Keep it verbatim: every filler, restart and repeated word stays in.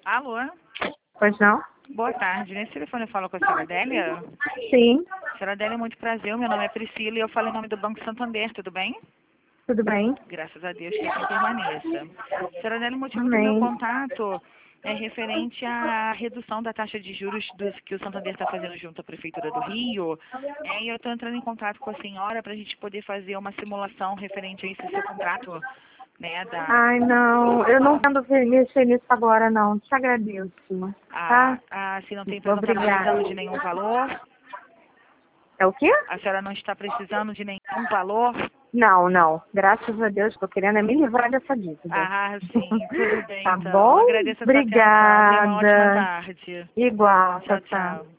Alô? Pois não? Boa tarde. Nesse telefone eu falo com a senhora Adélia? Sim, Senhora Adélia, muito prazer. Meu nome é Priscila e eu falo em nome do Banco Santander, tudo bem? tudo bem. Graças a Deus que assim permaneça. Senhora Adélia, o motivo do meu Amém. contato é referente à redução da taxa de juros dos, que o Santander está fazendo junto à Prefeitura do Rio. É, e eu estou entrando em contato com a senhora para a gente poder fazer uma simulação referente a esse seu contrato, né, da... Ai, não, eu não quero mexer nisso agora, não. Te agradeço, A, tá? a, se não tem, não está Obrigada. precisando de nenhum valor? É o quê? A senhora não está precisando de nenhum valor? Não, não. Graças a Deus, estou querendo é me livrar dessa dívida. Ah, sim, tudo bem, Tá então. bom? Agradeço a sua atenção. Tenha uma ótima Obrigada. tarde. Igual, Tchau, tchau, tchau. tchau.